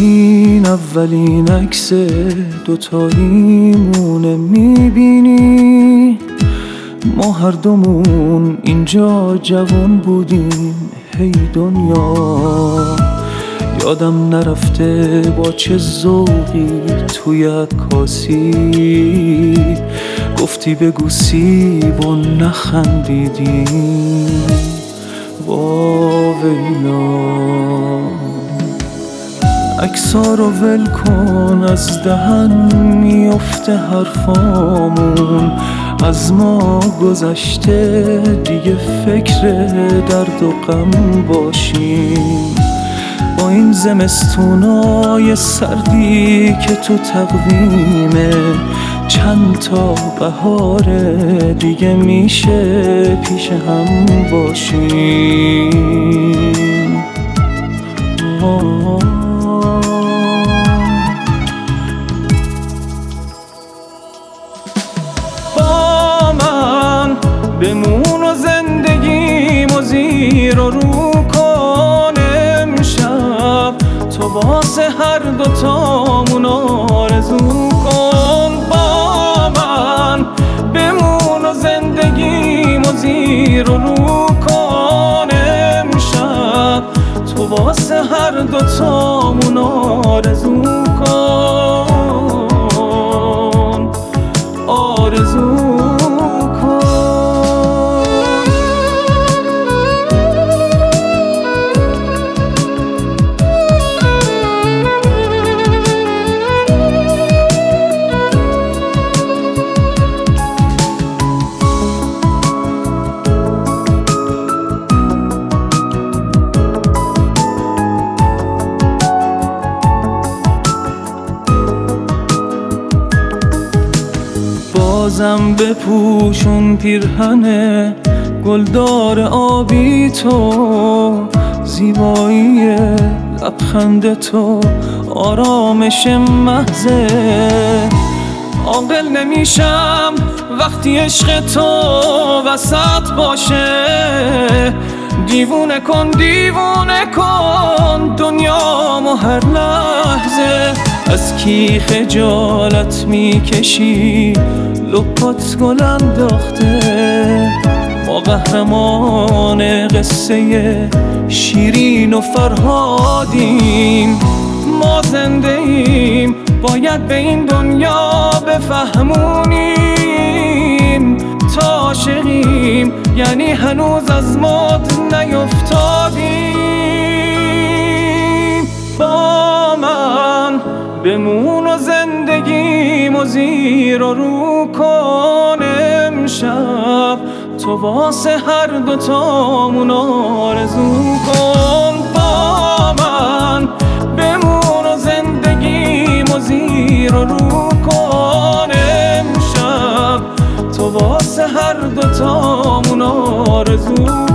این اولین عکس دوتاییمونه، میبینی ما هر دومون اینجا جوان بودیم. هی دنیا یادم نرفته با چه ذوقی توی عکاسی گفتی بگو سیب و نخندیدی. با ویلا عکس‌ها رو ول کن، از دهن میفته حرفامون. از ما گذشته دیگه فکر درد و غم باشیم. با این زمستونای سردی که تو تقویمه، چند تا بهار دیگه میشه پیش هم باشیم. با من بمون و زندگیمو زیر و رو کن امشب، تو واسه هر دوتامون آرزو کن. با من بمون و زندگیمو زیر و رو کن امشب، تو واسه هر دوتامون آرزو کن، آرزو کن. بازم بپوشون پیرهن گلدار آبی تو، زیبایی لبخند تو آرامش محضه. عاقل نمیشم وقتی عشق تو وسط باشه. دیوونه کن دیوونه کن دنیامو هر لحظه. از کی خجالت میکشی لپات گل انداخته. ما قهرمان قصه شیرین و فرهادیم. ما زنده ایم باید به این دنیا بفهمونیم. تا عاشقیم یعنی هنوز از مات نیفتادیم. با من بمون و زندگیمو زیر و رو کن امشب، تو واسه هر دوتامون آرزو کن. با من بمون و زندگیمو زیر و رو کن امشب، تو واسه هر دوتامون آرزو